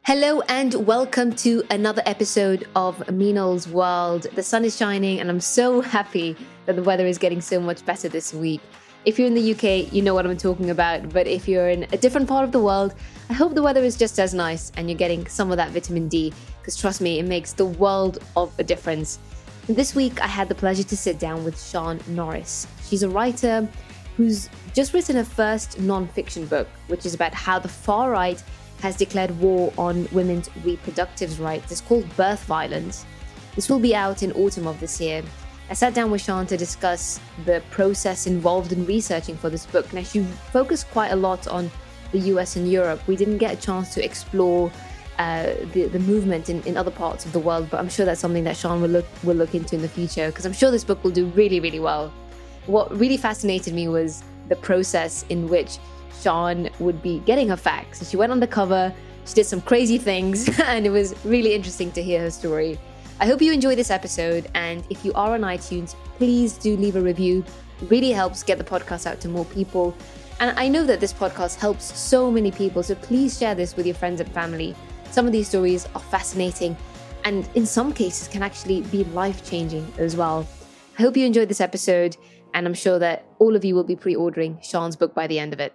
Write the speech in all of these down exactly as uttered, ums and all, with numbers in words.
Hello and welcome to another episode of Minal's World. The sun is shining and I'm so happy that the weather is getting so much better this week. If you're in the U K, you know what I'm talking about, but if you're in a different part of the world, I hope the weather is just as nice and you're getting some of that vitamin D, because trust me, it makes the world of a difference. And this week, I had the pleasure to sit down with Sian Norris. She's a writer who's just written her first non-fiction book, which is about how the far right has declared war on women's reproductive rights. It's called Birth Violence. This will be out in autumn of this year. I sat down with Sian to discuss the process involved in researching for this book. Now, she focused quite a lot on the U S and Europe. We didn't get a chance to explore uh, the, the movement in, in other parts of the world, but I'm sure that's something that Sian will look, will look into in the future, because I'm sure this book will do really, really well. What really fascinated me was the process in which Sian would be getting her facts. So she went undercover, she did some crazy things, and it was really interesting to hear her story. I hope you enjoy this episode, and if you are on iTunes, please do leave a review. It really helps get the podcast out to more people. And I know that this podcast helps so many people, so please share this with your friends and family. Some of these stories are fascinating, and in some cases can actually be life-changing as well. I hope you enjoyed this episode, and I'm sure that all of you will be pre-ordering Sian's book by the end of it.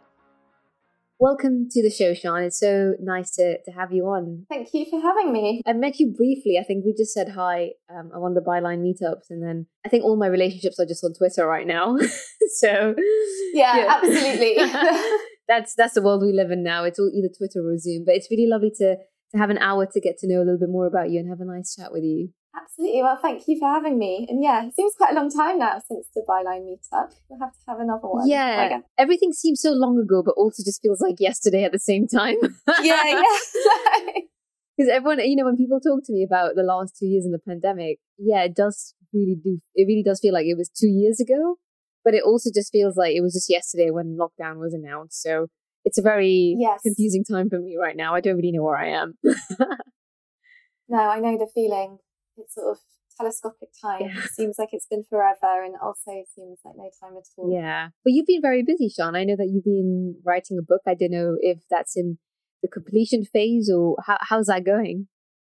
Welcome to the show, Sian. It's so nice to, to have you on. Thank you for having me. I met you briefly. I think we just said hi um, at one of the Byline meetups, and then I think all my relationships are just on Twitter right now. so yeah, yeah. absolutely. that's that's the world we live in now. It's all either Twitter or Zoom. But it's really lovely to to have an hour to get to know a little bit more about you and have a nice chat with you. Absolutely. Well, thank you for having me. And yeah, it seems quite a long time now since the Byline meetup. We'll have to have another one. Yeah. Everything seems so long ago, but also just feels like yesterday at the same time. yeah, yeah. Because everyone, you know, when people talk to me about the last two years in the pandemic, yeah, it does really do, it really does feel like it was two years ago. But it also just feels like it was just yesterday when lockdown was announced. So it's a very yes. confusing time for me right now. I don't really know where I am. No, I know the feeling. It's sort of telescopic time. Yeah. It seems like it's been forever, and also seems like no time at all. Yeah. But you've been very busy, Sian. I know that you've been writing a book. I don't know if that's in the completion phase, or how, how's that going?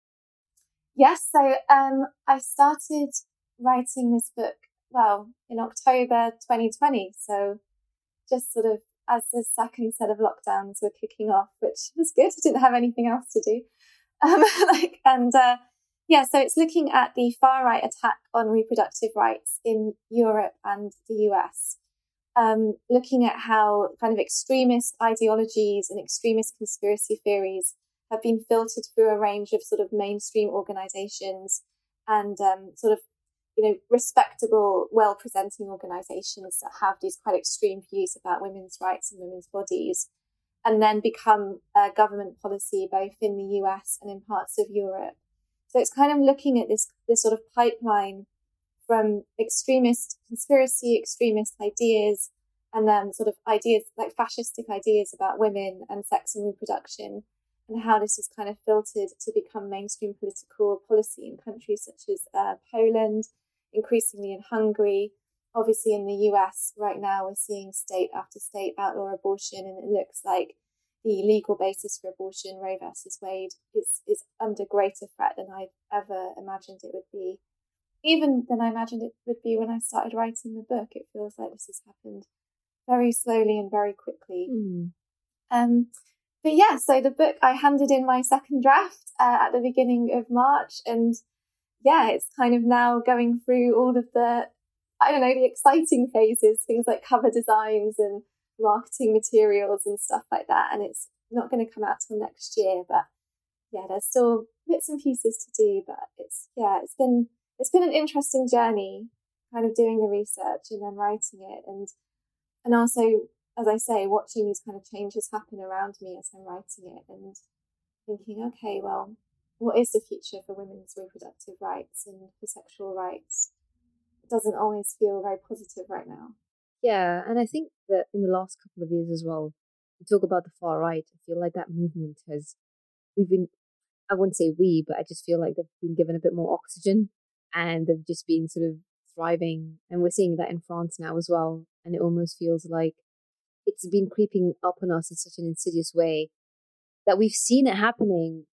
Yes. So um, I started writing this book, well, in October twenty twenty. So just sort of as the second set of lockdowns were kicking off, which was good. I didn't have anything else to do. Um, like, and, uh, Yeah, so it's looking at the far-right attack on reproductive rights in Europe and the U S, um, looking at how kind of extremist ideologies and extremist conspiracy theories have been filtered through a range of sort of mainstream organizations and um, sort of, you know, respectable, well-presenting organizations that have these quite extreme views about women's rights and women's bodies, and then become a government policy both in the U S and in parts of Europe. So it's kind of looking at this this sort of pipeline from extremist conspiracy, extremist ideas, and then sort of ideas like fascistic ideas about women and sex and reproduction, and how this is kind of filtered to become mainstream political policy in countries such as uh, Poland, increasingly in Hungary. Obviously in the U S right now we're seeing state after state outlaw abortion, and it looks like the legal basis for abortion, Roe versus Wade, is, is under greater threat than I've ever imagined it would be. Even than I imagined it would be when I started writing the book. It feels like this has happened very slowly and very quickly. Mm. Um, but yeah, so the book, I handed in my second draft uh, at the beginning of March. And yeah, it's kind of now going through all of the, I don't know, the exciting phases, things like cover designs and marketing materials and stuff like that, and it's not going to come out till next year, but yeah, there's still bits and pieces to do, but it's yeah it's been it's been an interesting journey, kind of doing the research and then writing it, and and also, as I say, watching these kind of changes happen around me as I'm writing it, and thinking, okay, well, what is the future for women's reproductive rights and for sexual rights? It doesn't always feel very positive right now. Yeah, and I think that in the last couple of years as well, we talk about the far right. I feel like that movement has, we've been, I wouldn't say we, but I just feel like they've been given a bit more oxygen, and they've just been sort of thriving. And we're seeing that in France now as well. And it almost feels like it's been creeping up on us in such an insidious way that we've seen it happening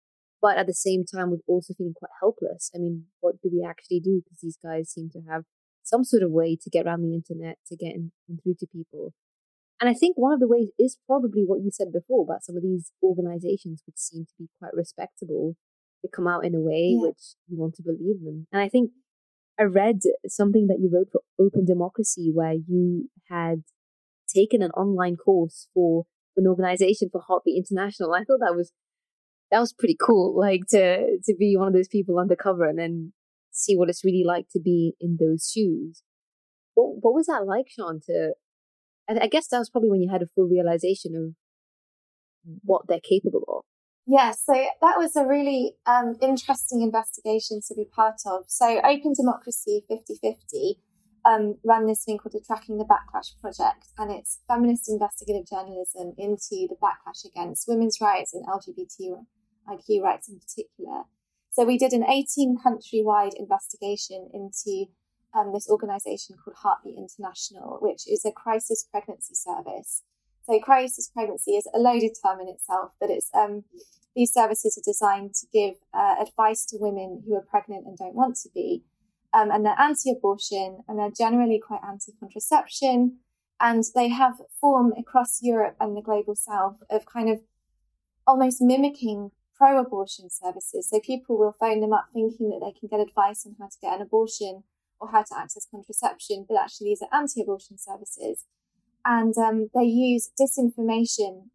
but at the same time, we're also feeling quite helpless. I mean, what do we actually do? Because these guys seem to have some sort of way to get around the internet, to get in, in through to people. And I think one of the ways is probably what you said before about some of these organizations which seem to be quite respectable. They come out in a way Yeah. which you want to believe them. And I think I read something that you wrote for Open Democracy where you had taken an online course for an organization for Heartbeat International. I thought that was that was pretty cool, like to to be one of those people undercover and then see what it's really like to be in those shoes. What what was that like, Sian? To I, I guess that was probably when you had a full realization of what they're capable of. Yeah, so that was a really um, interesting investigation to be part of. So Open Democracy fifty fifty um, run this thing called the Tracking the Backlash Project, and it's feminist investigative journalism into the backlash against women's rights and L G B T I Q rights in particular. So we did an eighteen country-wide investigation into um, this organisation called Heartbeat International, which is a crisis pregnancy service. So crisis pregnancy is a loaded term in itself, but it's um, these services are designed to give uh, advice to women who are pregnant and don't want to be. Um, and they're anti-abortion, and they're generally quite anti-contraception. And they have form across Europe and the global south of kind of almost mimicking pro-abortion services. So people will phone them up thinking that they can get advice on how to get an abortion or how to access contraception, but actually these are anti-abortion services. And um, they use disinformation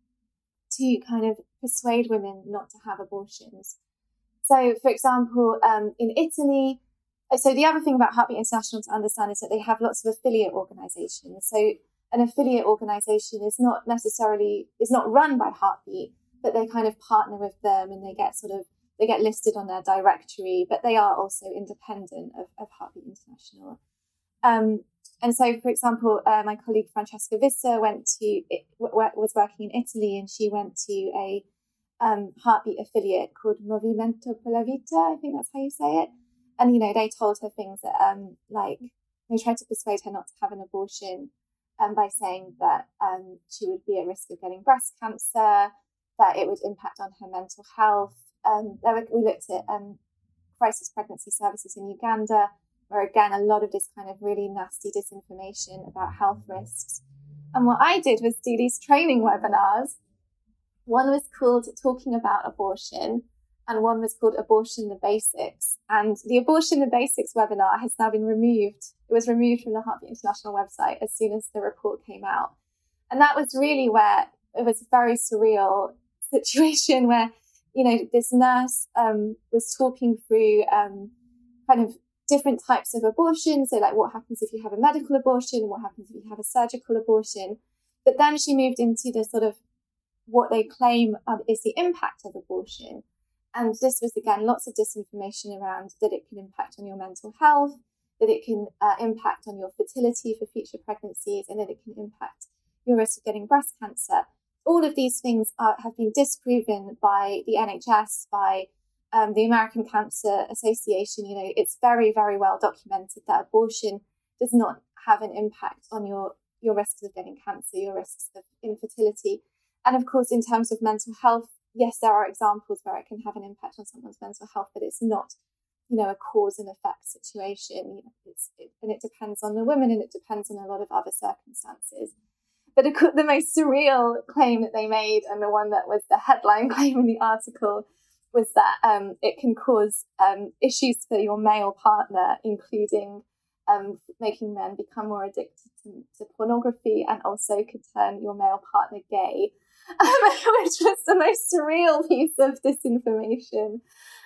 to kind of persuade women not to have abortions. So, for example, um, in Italy, so the other thing about Heartbeat International to understand is that they have lots of affiliate organisations. So an affiliate organisation is not necessarily, is not run by Heartbeat, but they kind of partner with them and they get sort of, they get listed on their directory, but they are also independent of, of Heartbeat International. Um, And so, for example, uh, my colleague Francesca Vissa went to w- was working in Italy, and she went to a um, Heartbeat affiliate called Movimento per la Vita. I think that's how you say it. And you know, they told her things that, um, like, they tried to persuade her not to have an abortion, um, by saying that um, she would be at risk of getting breast cancer, that it would impact on her mental health. Um, there were, we looked at um, crisis pregnancy services in Uganda, where again, a lot of this kind of really nasty disinformation about health risks. And what I did was do these training webinars. One was called Talking About Abortion, and one was called Abortion the Basics. And the Abortion the Basics webinar has now been removed. It was removed from the Heartbeat International website as soon as the report came out. And that was really where it was a very surreal situation where, you know, this nurse um, was talking through um, kind of different types of abortion. So like what happens if you have a medical abortion, what happens if you have a surgical abortion. But then she moved into the sort of what they claim is the impact of abortion. And this was, again, lots of disinformation around that it can impact on your mental health, that it can uh, impact on your fertility for future pregnancies, and that it can impact your risk of getting breast cancer. All of these things are, have been disproven by the N H S, by Um, the American Cancer Association. You know, it's very, very well documented that abortion does not have an impact on your, your risks of getting cancer, your risks of infertility. And of course, in terms of mental health, yes, there are examples where it can have an impact on someone's mental health, but it's not, you know, a cause and effect situation. You know, it's, it, and it depends on the woman, and it depends on a lot of other circumstances. But the most surreal claim that they made, and the one that was the headline claim in the article, was that um, it can cause um, issues for your male partner, including um, making men become more addicted to, to pornography, and also could turn your male partner gay, um, which was the most surreal piece of disinformation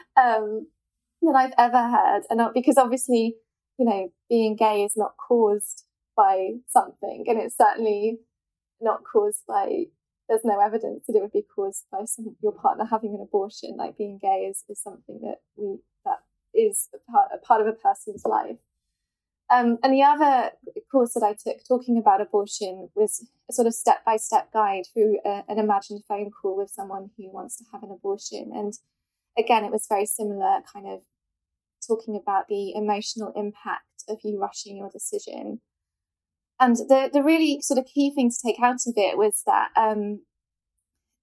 um, that I've ever heard. And not, because obviously, you know, being gay is not caused by something, and it's certainly not caused by, there's no evidence that it would be caused by some, your partner having an abortion. Like, being gay is, is something that we that is a part, a part of a person's life. Um, and the other course that I took talking about abortion was a sort of step-by-step guide through a, an imagined phone call with someone who wants to have an abortion. And again, it was very similar, kind of talking about the emotional impact of you rushing your decision. And the, the really sort of key thing to take out of it was that um,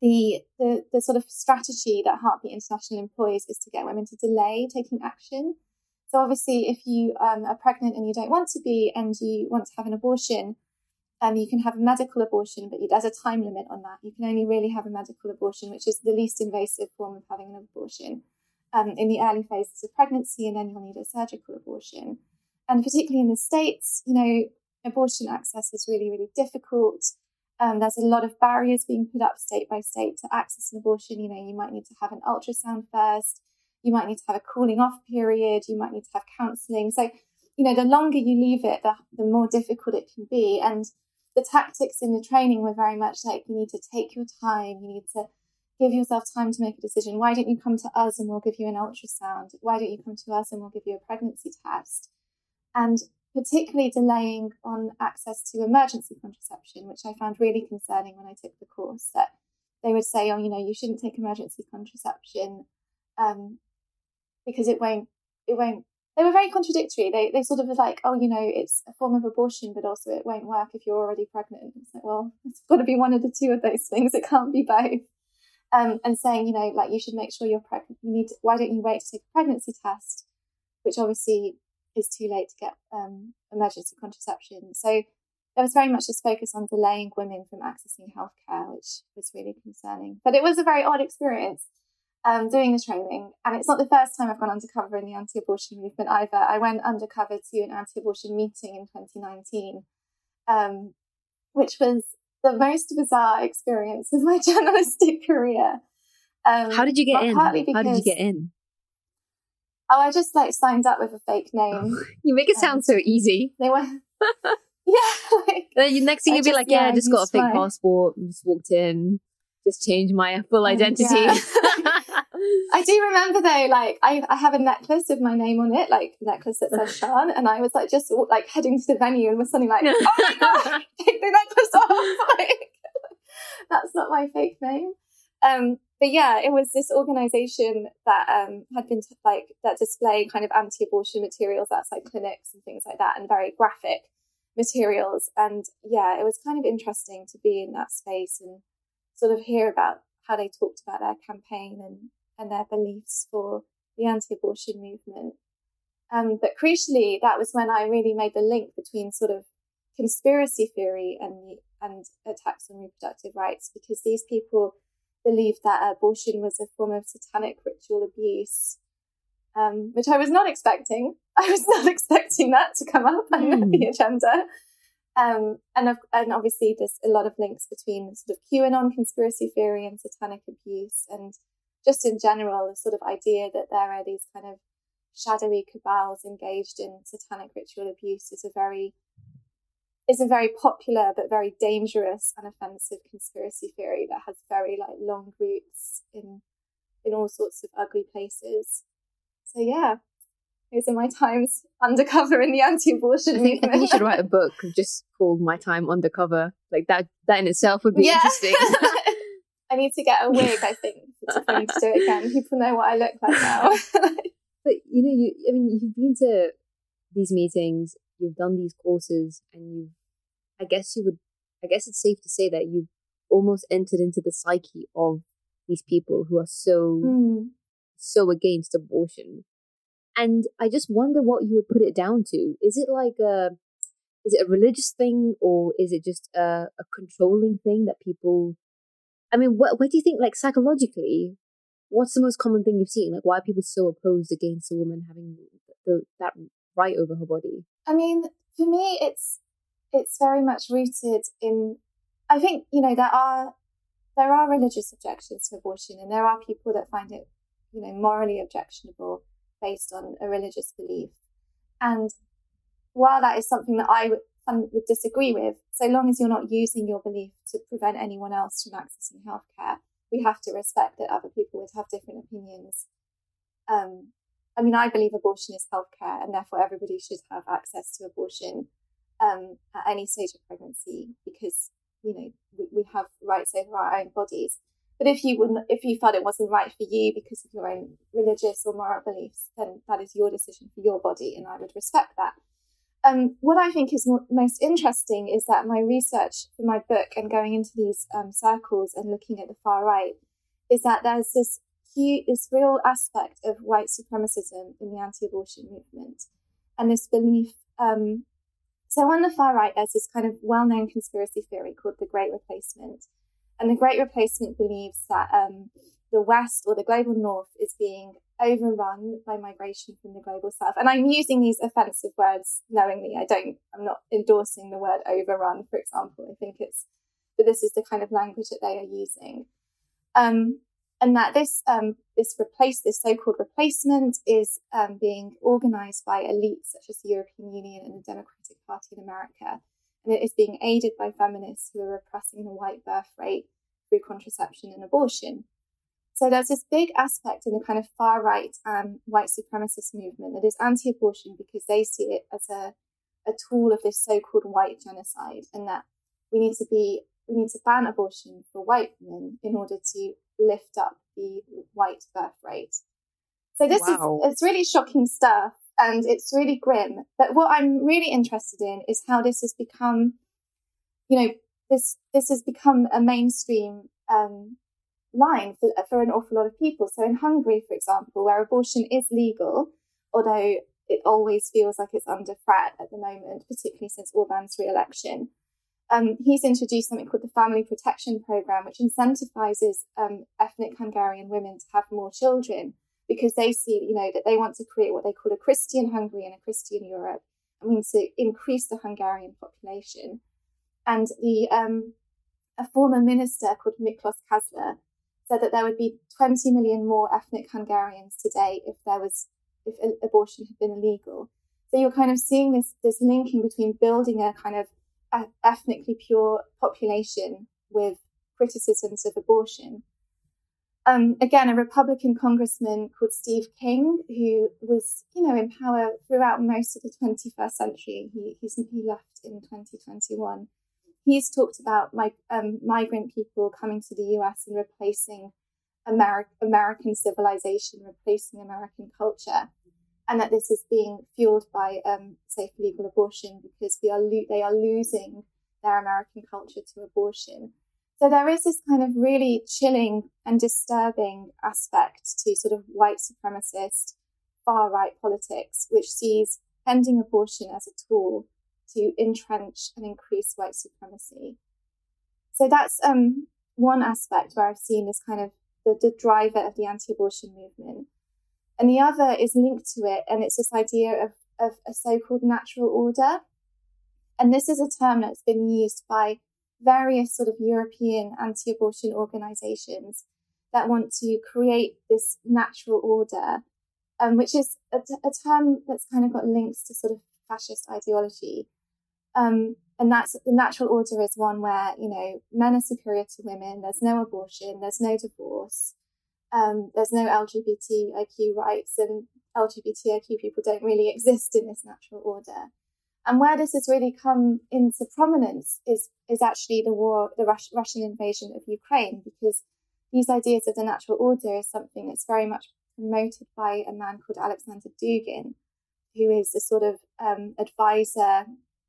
the, the the sort of strategy that Heartbeat International employs is to get women to delay taking action. So obviously, if you um, are pregnant and you don't want to be, and you want to have an abortion, um, you can have a medical abortion, but there's a time limit on that. You can only really have a medical abortion, which is the least invasive form of having an abortion, um, in the early phases of pregnancy, and then you'll need a surgical abortion. And particularly in the States, you know, abortion access is really, really difficult. Um, there's a lot of barriers being put up state by state to access an abortion. You know, you might need to have an ultrasound first. You might need to have a cooling off period. You might need to have counselling. So, you know, the longer you leave it, the, the more difficult it can be. And the tactics in the training were very much like, you need to take your time. You need to give yourself time to make a decision. Why don't you come to us and we'll give you an ultrasound? Why don't you come to us and we'll give you a pregnancy test? And particularly delaying on access to emergency contraception, which I found really concerning when I took the course, that they would say, oh, you know, you shouldn't take emergency contraception um, because it won't, it won't, they were very contradictory. They they sort of were like, oh, you know, it's a form of abortion, but also it won't work if you're already pregnant. It's like, well, it's got to be one of the two of those things. It can't be both. Um, and saying, you know, like, you should make sure you're pregnant. You need to, why don't you wait to take a pregnancy test, which obviously is too late to get um, emergency contraception. So there was very much this focus on delaying women from accessing healthcare, which was really concerning. But it was a very odd experience um, doing the training. And it's not the first time I've gone undercover in the anti-abortion movement either. I went undercover to an anti-abortion meeting in twenty nineteen, um, which was the most bizarre experience of my journalistic career. Um, How did you get in? How did you get in? Oh, I just like signed up with a fake name. You make it sound um, so easy. They were, yeah. Like, the next thing you'd be like, yeah, yeah, I just got a fake my... passport, just walked in, just changed my full identity. Um, yeah. I do remember though, like I, I have a necklace with my name on it, like a necklace that says Sian, and I was like just like heading to the venue and was suddenly like, oh my god, take the necklace off. Like, that's not my fake name. Um, but yeah, it was this organisation that um, had been t- like that display kind of anti-abortion materials outside clinics and things like that, and very graphic materials. And yeah, it was kind of interesting to be in that space and sort of hear about how they talked about their campaign and, and their beliefs for the anti-abortion movement. Um, but crucially, that was when I really made the link between sort of conspiracy theory and the, and attacks on reproductive rights, because these people believed that abortion was a form of satanic ritual abuse, um, which I was not expecting. I was not expecting that to come up on mm. the agenda. Um, and, and obviously there's a lot of links between sort of QAnon conspiracy theory and satanic abuse, and just in general, the sort of idea that there are these kind of shadowy cabals engaged in satanic ritual abuse is a very is a very popular but very dangerous and offensive conspiracy theory that has very like long roots in in all sorts of ugly places. So yeah, those are my times undercover in the anti-abortion I think, movement. I think you should write a book just called My Time Undercover. Like that that in itself would be yeah. interesting. I need to get a wig, I think, for me to do it again. People know what I look like now. But you know, you I mean you've been to these meetings, you've done these courses, and you've I guess you would I guess it's safe to say that you've almost entered into the psyche of these people who are so mm. so against abortion. And I just wonder what you would put it down to. Is it like a is it a religious thing, or is it just a, a controlling thing that people I mean, what what do you think, like psychologically, what's the most common thing you've seen? Like, why are people so opposed against a woman having the, that right over her body? I mean, for me, it's it's very much rooted in, I think, you know, there are there are religious objections to abortion, and there are people that find it, you know, morally objectionable based on a religious belief. And while that is something that I would, would disagree with, so long as you're not using your belief to prevent anyone else from accessing healthcare, we have to respect that other people would have different opinions. Um, I mean, I believe abortion is healthcare, and therefore everybody should have access to abortion um, at any stage of pregnancy, because, you know, we, we have rights over our own bodies. But if you wouldn't, if you felt it wasn't right for you because of your own religious or moral beliefs, then that is your decision for your body, and I would respect that. um, what I think is mo- most interesting is that my research for my book and going into these um, circles and looking at the far right is that there's this huge, this real aspect of white supremacism in the anti-abortion movement, and this belief. Um, so on the far right, there's this kind of well-known conspiracy theory called the Great Replacement, and the Great Replacement believes that um, the West or the global North is being overrun by migration from the global South. And I'm using these offensive words knowingly. I don't, I'm not endorsing the word overrun, for example. I think it's, but this is the kind of language that they are using. Um, and that this, um, this replace, this so-called replacement is um, being organized by elites such as the European Union and the Democratic Party in America. And it is being aided by feminists who are repressing the white birth rate through contraception and abortion. So there's this big aspect in the kind of far right um, white supremacist movement that is anti-abortion because they see it as a, a tool of this so-called white genocide, and that we need to be we need to ban abortion for white women in order to lift up the white birth rate. So this wow. is it's really shocking stuff, and it's really grim. But what I'm really interested in is how this has become, you know, this this has become a mainstream um, line for, for an awful lot of people. So in Hungary, for example, where abortion is legal, although it always feels like it's under threat at the moment, particularly since Orbán's re-election, um, he's introduced something called the Family Protection Programme, which incentivizes um, ethnic Hungarian women to have more children because they see, you know, that they want to create what they call a Christian Hungary and a Christian Europe. I mean, to increase the Hungarian population. And the um, a former minister called Miklos Kazler said that there would be twenty million more ethnic Hungarians today if there was if abortion had been illegal. So you're kind of seeing this this linking between building a kind of ethnically pure population with criticisms of abortion. Um, again, a Republican congressman called Steve King, who was, you know, in power throughout most of the twenty-first century. He he's, he left in twenty twenty-one. He's talked about my, um, migrant people coming to the U S and replacing Ameri- American civilization, replacing American culture, and that this is being fueled by um, safe legal abortion because we are lo- they are losing their American culture to abortion. So there is this kind of really chilling and disturbing aspect to sort of white supremacist far-right politics, which sees ending abortion as a tool to entrench and increase white supremacy. So that's um, one aspect where I've seen this kind of the, the driver of the anti-abortion movement. And the other is linked to it, and it's this idea of, of a so-called natural order. And this is a term that's been used by various sort of European anti-abortion organizations that want to create this natural order, um, which is a, a term that's kind of got links to sort of fascist ideology. Um, and that's the natural order is one where, you know, men are superior to women, there's no abortion, there's no divorce, um, there's no L G B T I Q rights, and L G B T I Q people don't really exist in this natural order. And where this has really come into prominence is is actually the war, the Rus- Russian invasion of Ukraine, because these ideas of the natural order is something that's very much promoted by a man called Alexander Dugin, who is a sort of um, advisor,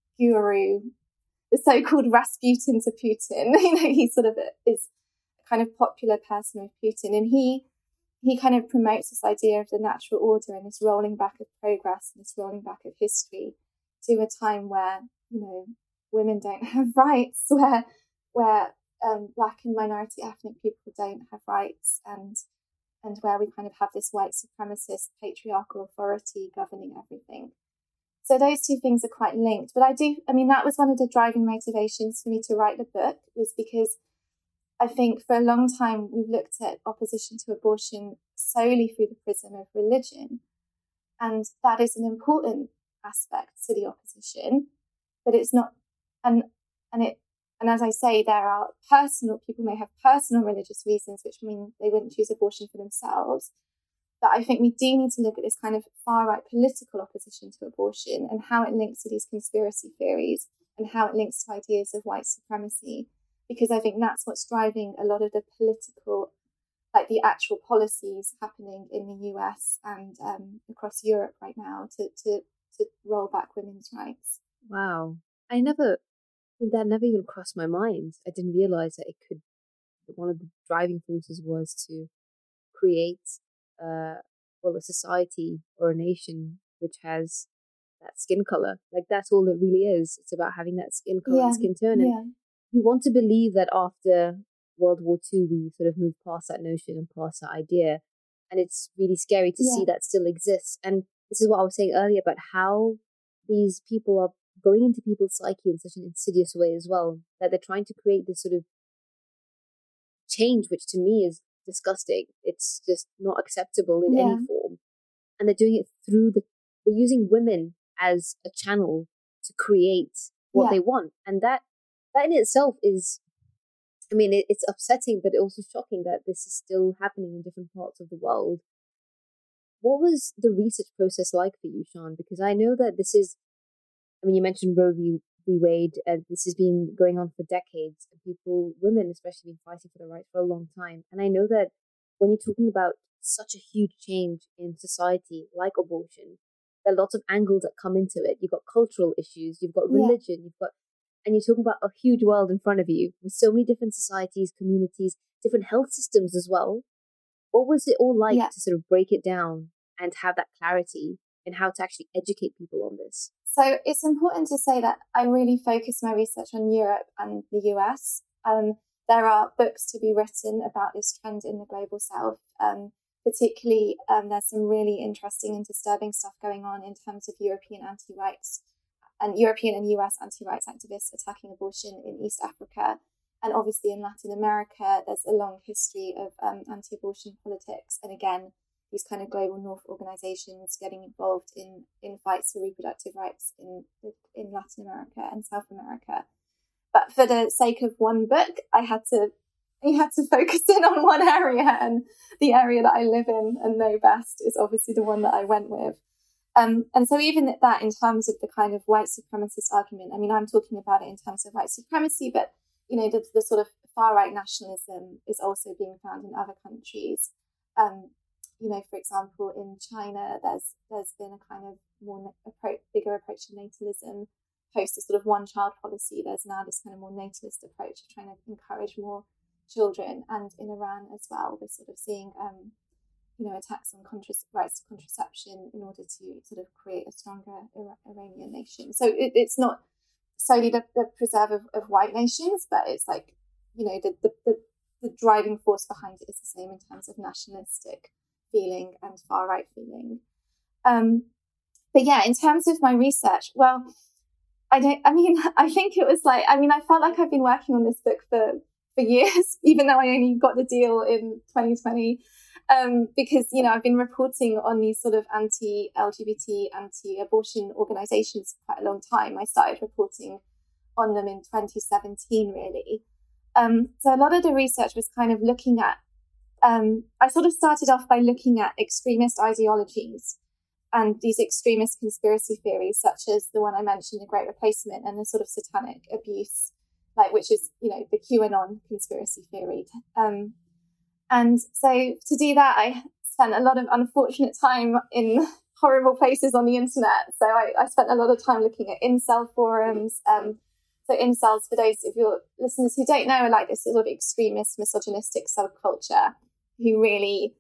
guru, the so-called Rasputin to Putin. You know, he sort of is a kind of popular person with Putin, and he he kind of promotes this idea of the natural order and this rolling back of progress and this rolling back of history to a time where, you know, women don't have rights, where where um, Black and minority ethnic people don't have rights, and and where we kind of have this white supremacist patriarchal authority governing everything. So those two things are quite linked. But I do, I mean, that was one of the driving motivations for me to write the book, was because I think for a long time we've looked at opposition to abortion solely through the prism of religion. And that is an important aspect to the opposition, but it's not, and and it and as I say, there are personal, people may have personal religious reasons, which mean they wouldn't choose abortion for themselves. But I think we do need to look at this kind of far-right political opposition to abortion and how it links to these conspiracy theories and how it links to ideas of white supremacy, because I think that's what's driving a lot of the political, like the actual policies happening in the U S and um, across Europe right now to, to to roll back women's rights. Wow. I never, that never even crossed my mind. I didn't realize that it could, one of the driving forces was to create, uh, well, a society or a nation which has that skin color. Like, that's all it really is. It's about having that skin color Yeah, and skin tone. And yeah, you want to believe that after World War Two, we sort of moved past that notion and past that idea. And it's really scary to yeah, see that still exists. And this is what I was saying earlier about how these people are going into people's psyche in such an insidious way as well, that they're trying to create this sort of change, which to me is disgusting. It's just not acceptable in yeah, any form. And they're doing it through the, they're using women as a channel to create what yeah, they want. And that, that in itself is, I mean, it, it's upsetting, but also shocking that this is still happening in different parts of the world. What was the research process like for you, Sian? Because I know that this is, I mean, you mentioned Roe v. v. Wade, and this has been going on for decades. And people, women especially, been fighting for the rights for a long time. And I know that when you're talking about such a huge change in society, like abortion, there are lots of angles that come into it. You've got cultural issues, you've got yeah. religion, you've got, and you're talking about a huge world in front of you with so many different societies, communities, different health systems as well. What was it all like Yeah. to sort of break it down and have that clarity in how to actually educate people on this? So it's important to say that I really focus my research on Europe and the U S. Um, there are books to be written about this trend in the global south. Um, particularly, um, there's some really interesting and disturbing stuff going on in terms of European anti-rights and European and U S anti-rights activists attacking abortion in East Africa. And obviously in Latin America, there's a long history of um, anti-abortion politics. And again, these kind of global north organizations getting involved in, in fights for reproductive rights in, in Latin America and South America. But for the sake of one book, I had to I had to focus in on one area, and the area that I live in and know best is obviously the one that I went with. Um, and so even at that, in terms of the kind of white supremacist argument, I mean, I'm talking about it in terms of white supremacy, but, you know, the, the sort of far-right nationalism is also being found in other countries. Um, you know, for example, in China, there's there's been a kind of more approach, bigger approach to natalism post a sort of one-child policy. There's now this kind of more natalist approach of trying to encourage more children. And in Iran as well, we're sort of seeing, um, you know, attacks on contra- rights to contraception in order to sort of create a stronger Ira- Iranian nation. So it, it's not solely the, the preserve of, of white nations, but it's like, you know, the, the, the, the driving force behind it is the same in terms of nationalistic feeling and far-right feeling. Um, but yeah, in terms of my research, well, I don't, I mean, I think it was like, I mean, I felt like I've been working on this book for, for years, even though I only got the deal in twenty twenty, um, because, you know, I've been reporting on these sort of anti-L G B T, anti-abortion organizations for quite a long time. I started reporting on them in twenty seventeen, really. Um, so a lot of the research was kind of looking at, um, I sort of started off by looking at extremist ideologies and these extremist conspiracy theories, such as the one I mentioned, the Great Replacement, and the sort of satanic abuse, like, which is, you know, the QAnon conspiracy theory. Um, and so to do that, I spent a lot of unfortunate time in horrible places on the internet. So I, I spent a lot of time looking at incel forums. Um, so incels, for those of your listeners who don't know, are like this sort of extremist, misogynistic subculture who really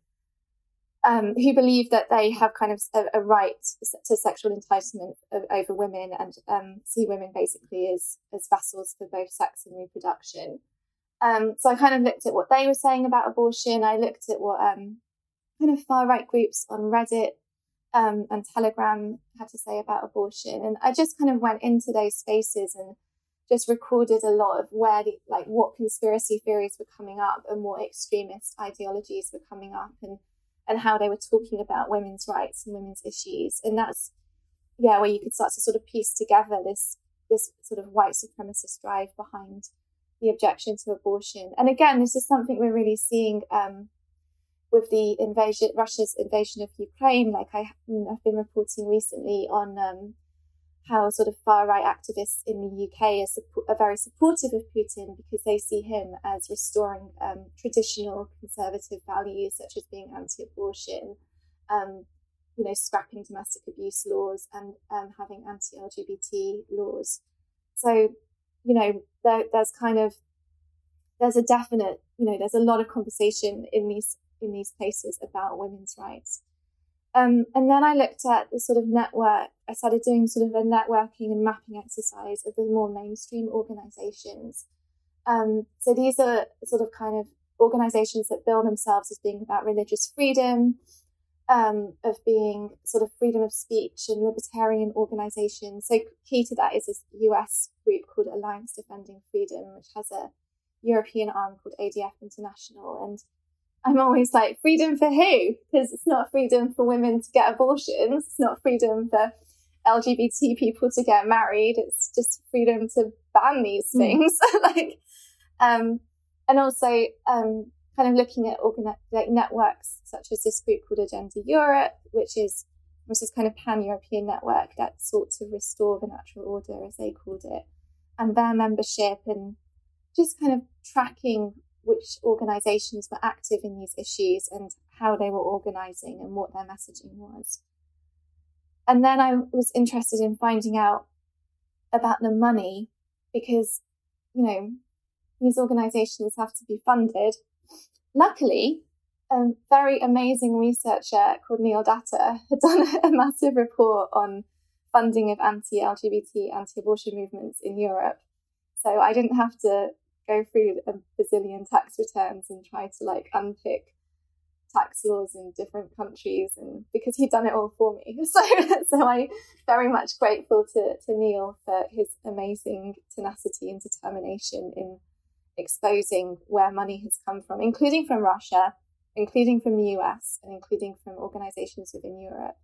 Um, who believe that they have kind of a, a right to sexual entitlement of, over women, and um, see women basically as, as vessels for both sex and reproduction. Um, so I kind of looked at what they were saying about abortion. I looked at what um, kind of far-right groups on Reddit um, and Telegram had to say about abortion. And I just kind of went into those spaces and just recorded a lot of where, the, like, what conspiracy theories were coming up and what extremist ideologies were coming up, and and how they were talking about women's rights and women's issues. And that's, yeah, where you could start to sort of piece together this this sort of white supremacist drive behind the objection to abortion. And again, this is something we're really seeing um, with the invasion, Russia's invasion of Ukraine. Like I, I mean, I've been reporting recently on um, how sort of far-right activists in the U K are, support, are very supportive of Putin because they see him as restoring um, traditional conservative values, such as being anti-abortion, um, you know, scrapping domestic abuse laws and um, having anti-L G B T laws. So, you know, there, there's kind of, there's a definite, you know, there's a lot of conversation in these in these places about women's rights. Um, and then I looked at the sort of network, I started doing sort of a networking and mapping exercise of the more mainstream organizations. Um, so these are sort of kind of organizations that bill themselves as being about religious freedom, um, of being sort of freedom of speech and libertarian organizations. So key to that is this U S group called Alliance Defending Freedom, which has a European arm called A D F International. And I'm always like, freedom for who? Because it's not freedom for women to get abortions. It's not freedom for L G B T people to get married. It's just freedom to ban these things. Mm. like, um, and also um, kind of looking at organ- like networks such as this group called Agenda Europe, which is which is kind of pan-European network that sought to restore the natural order, as they called it, and their membership, and just kind of tracking which organisations were active in these issues and how they were organising and what their messaging was. And then I was interested in finding out about the money because, you know, these organisations have to be funded. Luckily, a very amazing researcher called Neil Datta had done a massive report on funding of anti-L G B T, anti-abortion movements in Europe. So I didn't have to go through a bazillion tax returns and try to like unpick tax laws in different countries, and because he'd done it all for me. So so I'm very much grateful to, to Neil for his amazing tenacity and determination in exposing where money has come from, including from Russia, including from the U S, and including from organizations within Europe.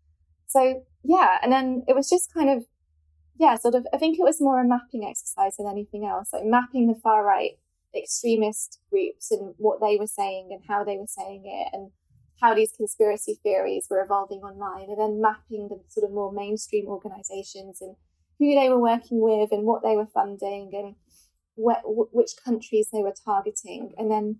So yeah, and then it was just kind of Yeah, sort of, I think it was more a mapping exercise than anything else, like mapping the far right extremist groups and what they were saying and how they were saying it and how these conspiracy theories were evolving online, and then mapping the sort of more mainstream organizations and who they were working with and what they were funding and wh- which countries they were targeting. And then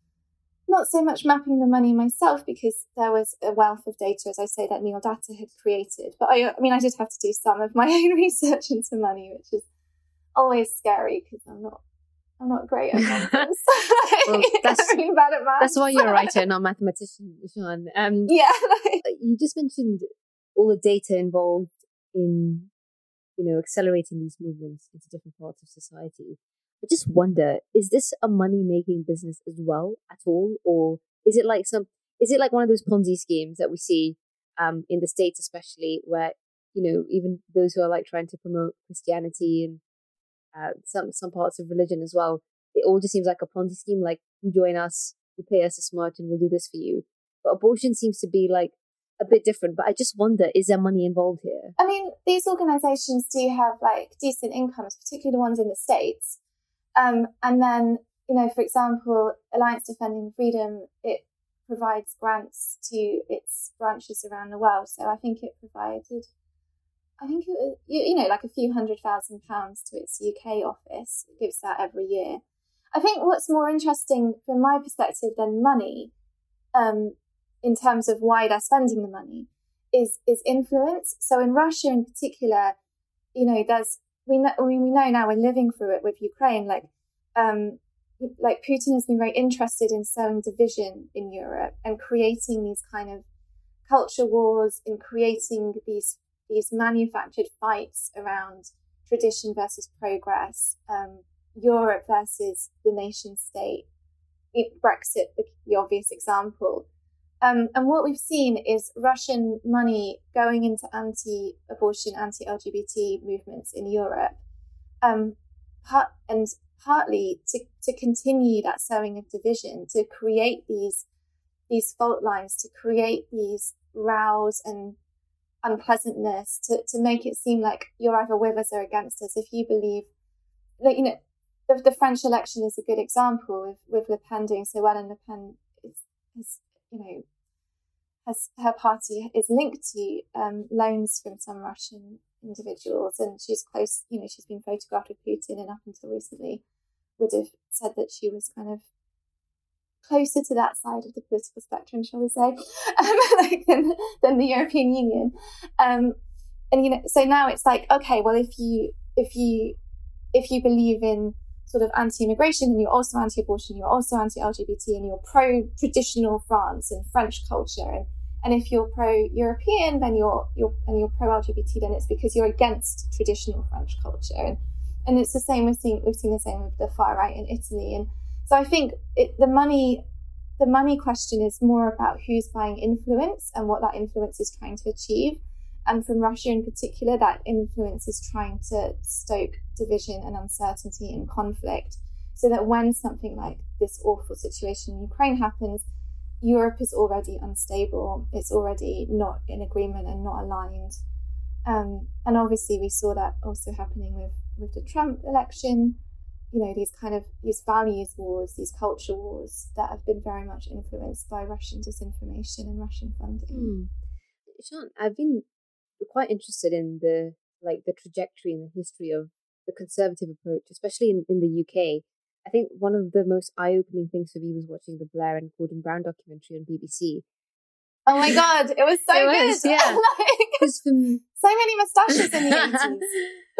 not so much mapping the money myself, because there was a wealth of data, as I say, that Neil Datta had created. But I, I mean, I did have to do some of my own research into money, which is always scary because I'm not, I'm not great at numbers. Well, that's I'm really bad at maths. That's why you're a writer, not a mathematician, Sian. Um, yeah. You just mentioned all the data involved in, you know, accelerating these movements into different parts of society. I just wonder, is this a money-making business as well at all? Or is it like some, is it like one of those Ponzi schemes that we see um, in the States especially, where, you know, even those who are like trying to promote Christianity and uh, some, some parts of religion as well, it all just seems like a Ponzi scheme, like you join us, you pay us this much and we'll do this for you. But abortion seems to be like a bit different. But I just wonder, is there money involved here? I mean, these organisations do have like decent incomes, particularly the ones in the States. Um, and then, you know, for example, Alliance Defending Freedom, it provides grants to its branches around the world. So I think it provided, I think it was, you, you know, like a few hundred thousand pounds to its U K office. It gives that every year. I think what's more interesting from my perspective than money, um, in terms of why they're spending the money, is is influence. So in Russia in particular, you know, there's, We know, I mean, we know now we're living through it with Ukraine. Like, um, like Putin has been very interested in sowing division in Europe and creating these kind of culture wars, and creating these these manufactured fights around tradition versus progress, um, Europe versus the nation state, Brexit, the, the obvious example. Um, and what we've seen is Russian money going into anti-abortion, anti-L G B T movements in Europe, um, part, and partly to, to continue that sowing of division, to create these these fault lines, to create these rows and unpleasantness, to, to make it seem like you're either with us or against us. If you believe, like, you know, the, the French election is a good example with, with Le Pen doing so well, and Le Pen is, is you know, has, her party is linked to um, loans from some Russian individuals, and she's close, you know, she's been photographed with Putin, and up until recently would have said that she was kind of closer to that side of the political spectrum, shall we say, um, like than, than the European Union. Um, and, you know, so now it's like, okay, well, if you, if you, if you believe in sort of anti-immigration, and you're also anti-abortion, you're also anti-L G B T, and you're pro-traditional France and French culture, and, and if you're pro-European, then you're you're and you're pro-L G B T, then it's because you're against traditional French culture, and and it's the same. We've seen we've seen the same with the far right in Italy, and so I think it, the money the money question is more about who's buying influence and what that influence is trying to achieve. And from Russia in particular, that influence is trying to stoke division and uncertainty and conflict, so that when something like this awful situation in Ukraine happens, Europe is already unstable. It's already not in agreement and not aligned. Um, and obviously we saw that also happening with, with the Trump election, you know, these kind of, these values wars, these culture wars that have been very much influenced by Russian disinformation and Russian funding. Mm. Sian, I've been quite interested in the like the trajectory and the history of the conservative approach, especially in, in the U K. I think one of the most eye-opening things for me was watching the Blair and Gordon Brown documentary on B B C. Oh my god, it was so it good! Was, yeah, like, from... so many moustaches in the eighties.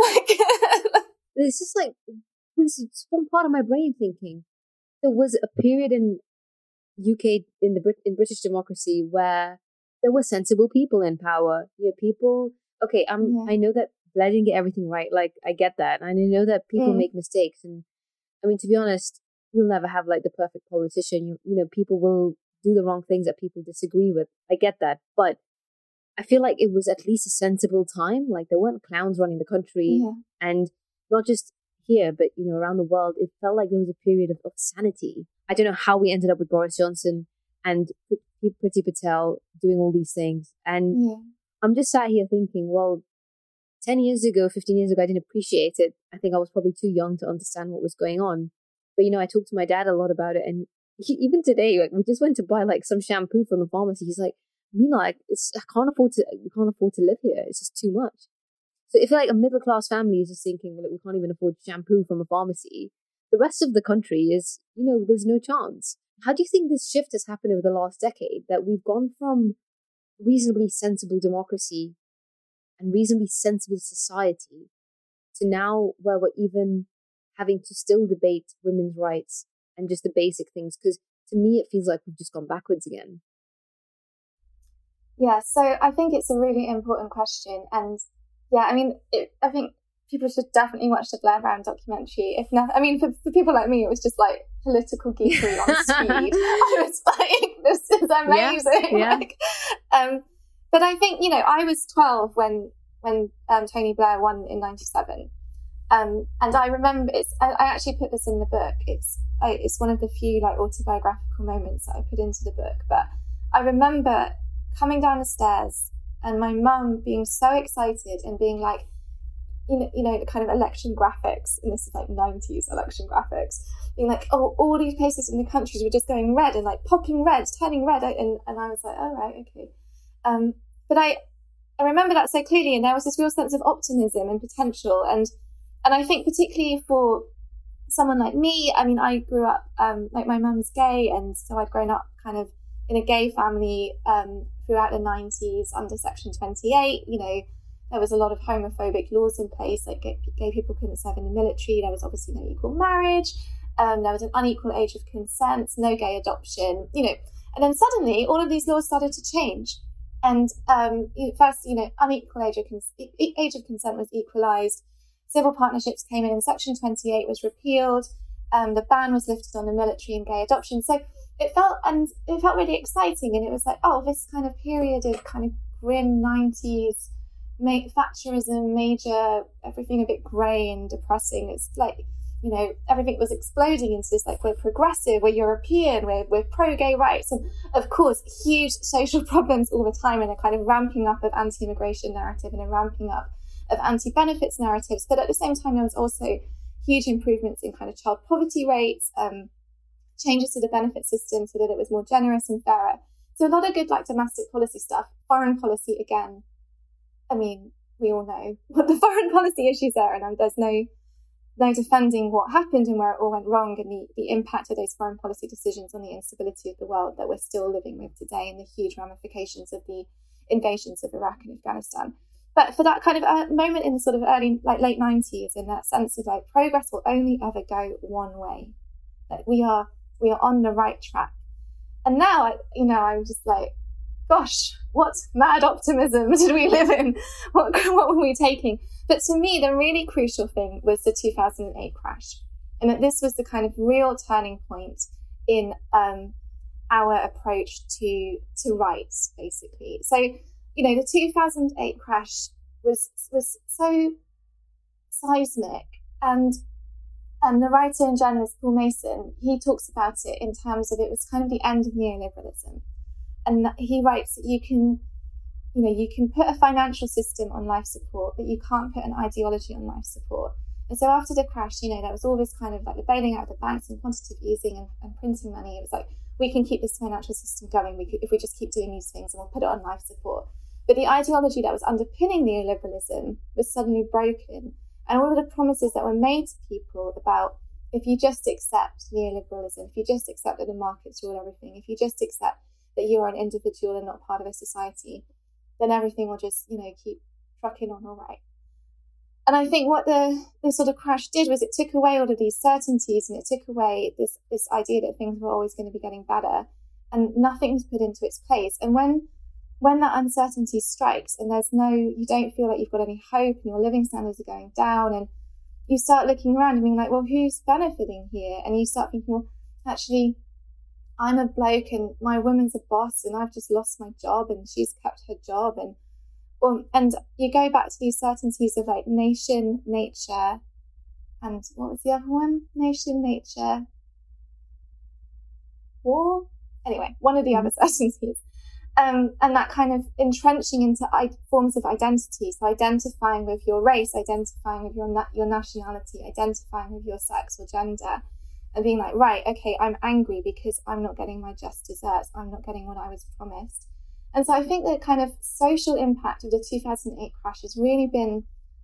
Like, it's just like this is one part of my brain thinking there was a period in U K in the Brit- in British democracy where there were sensible people in power. You know, people. Okay, I'm. Yeah. I know that Blair didn't get everything right. Like, I get that, and I know that people Mm. make mistakes. And I mean, to be honest, you'll never have like the perfect politician. You, you know, people will do the wrong things that people disagree with. I get that, but I feel like it was at least a sensible time. Like, there weren't clowns running the country, Yeah. and not just here, but you know, around the world. It felt like there was a period of, of sanity. I don't know how we ended up with Boris Johnson and Priti Patel doing all these things. And Yeah. I'm just sat here thinking, well, ten years ago, fifteen years ago, I didn't appreciate it. I think I was probably too young to understand what was going on. But, you know, I talked to my dad a lot about it. And he, even today, like, we just went to buy like some shampoo from the pharmacy. He's like, Mina, like, it's, I can't afford to, we can't afford to live here. It's just too much. So if like a middle class family is just thinking, well, we can't even afford shampoo from a pharmacy, the rest of the country is, you know, there's no chance. How do you think this shift has happened over the last decade, that we've gone from reasonably sensible democracy and reasonably sensible society to now where we're even having to still debate women's rights and just the basic things? Because to me, it feels like we've just gone backwards again. Yeah, so I think it's a really important question. And yeah, I mean, it, I think people should definitely watch the Blair Brown documentary. If not, I mean, for, for people like me, it was just like political geekery on speed. I was like, this is amazing. Yeah, yeah. Like, um, but I think, you know, I was twelve when when um, Tony Blair won in ninety-seven. Um, and I remember, it's, I, I actually put this in the book. It's I, it's one of the few like autobiographical moments that I put into the book. But I remember coming down the stairs and my mum being so excited and being like, you know, you know, the kind of election graphics, and this is like nineties election graphics, being like, oh, all these places in the countries were just going red and like popping red, turning red, and and I was like, oh right, okay. Um, but I I remember that so clearly, and there was this real sense of optimism and potential, and and I think particularly for someone like me, I mean, I grew up um, like my mum's gay, and so I'd grown up kind of in a gay family um, throughout the nineties under Section twenty-eight, you know. There was a lot of homophobic laws in place, like gay, gay people couldn't serve in the military. There was obviously no equal marriage. Um, there was an unequal age of consent, no gay adoption, you know. And then suddenly, all of these laws started to change. And um, first, you know, unequal age of, cons- age of consent was equalised. Civil partnerships came in. Section twenty-eight was repealed. Um, the ban was lifted on the military and gay adoption. So it felt, and it felt really exciting. And it was like, oh, this kind of period of kind of grim nineties. Thatcherism, major, everything a bit grey and depressing. It's like, you know, everything was exploding into this, like, we're progressive, we're European, we're, we're pro-gay rights. And of course, huge social problems all the time, and a kind of ramping up of anti-immigration narrative and a ramping up of anti-benefits narratives. But at the same time, there was also huge improvements in kind of child poverty rates, um, changes to the benefit system so that it was more generous and fairer. So a lot of good, like, domestic policy stuff. Foreign policy, again, I mean, we all know what the foreign policy issues are, and um, there's no no defending what happened and where it all went wrong and the, the impact of those foreign policy decisions on the instability of the world that we're still living with today and the huge ramifications of the invasions of Iraq and Afghanistan. But for that kind of uh, moment in the sort of early, like late nineties, in that sense of like progress will only ever go one way. Like we are, we are on the right track. And now, I, you know, I'm just like, gosh, what mad optimism did we live in? What, what were we taking? But to me, the really crucial thing was the two thousand eight crash, and that this was the kind of real turning point in um, our approach to to rights, basically. So, you know, the two thousand eight crash was was so seismic, and and the writer and journalist Paul Mason, he talks about it in terms of it was kind of the end of neoliberalism, and he writes that you can, you know, you can put a financial system on life support, but you can't put an ideology on life support. And so after the crash, you know, there was all this kind of like the bailing out of the banks and quantitative easing and, and printing money. It was like, we can keep this financial system going we could, if we just keep doing these things, and we'll put it on life support. But the ideology that was underpinning neoliberalism was suddenly broken. And all of the promises that were made to people about, if you just accept neoliberalism, if you just accept that the markets rule everything, if you just accept that you are an individual and not part of a society, then everything will just, you know, keep trucking on all right. And I think what the, the sort of crash did was it took away all of these certainties, and it took away this, this idea that things were always going to be getting better, and nothing was put into its place. And when when that uncertainty strikes and there's no, you don't feel like you've got any hope and your living standards are going down, and you start looking around and being like, well, who's benefiting here? And you start thinking, well, actually, I'm a bloke and my woman's a boss and I've just lost my job and she's kept her job. And um, and you go back to these certainties of like nation, nature, and what was the other one? Nation, nature, war? Anyway, one of the other certainties. Um, and that kind of entrenching into I- forms of identity. So identifying with your race, identifying with your na- your nationality, identifying with your sex or gender, and being like, right, okay, I'm angry because I'm not getting my just desserts. I'm not getting what I was promised. And so I think the kind of social impact of the two thousand eight crash has really been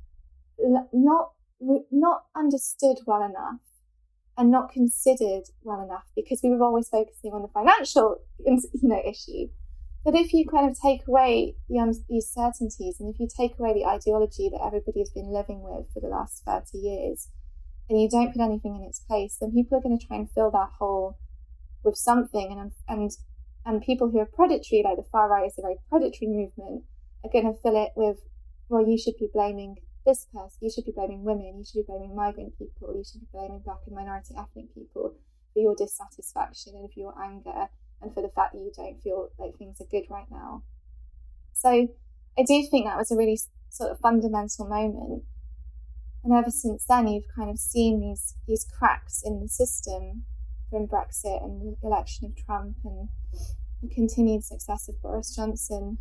not not understood well enough and not considered well enough, because we were always focusing on the financial, you know, issue. But if you kind of take away the, um, these certainties, and if you take away the ideology that everybody has been living with for the last thirty years, and you don't put anything in its place, then people are going to try and fill that hole with something. And and and people who are predatory, like the far right is a very predatory movement, are going to fill it with, well, you should be blaming this person, you should be blaming women, you should be blaming migrant people, you should be blaming black and minority ethnic people for your dissatisfaction and for your anger, and for the fact that you don't feel like things are good right now. So I do think that was a really sort of fundamental moment. And ever since then, you've kind of seen these these cracks in the system, from Brexit and the election of Trump and the continued success of Boris Johnson.